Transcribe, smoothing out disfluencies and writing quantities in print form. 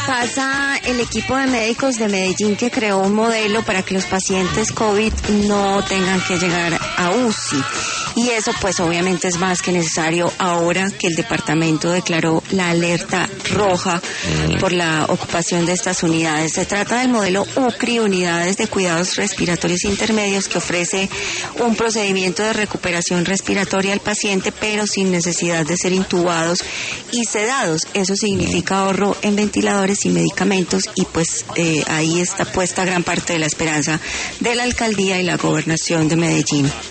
pasa el equipo de médicos de Medellín, que creó un modelo para que los pacientes COVID no tengan que llegar a UCI. Y eso pues obviamente es más que necesario ahora que el departamento declaró la alerta roja por la ocupación de estas unidades. Se trata del modelo UCRI, Unidades de Cuidados Respiratorios Intermedios, que ofrece un procedimiento de recuperación respiratoria al paciente, pero sin necesidad de ser intubados y sedados. Eso significa ahorro en ventiladores y medicamentos, y pues ahí está puesta gran parte de la esperanza de la alcaldía y la gobernación de Medellín.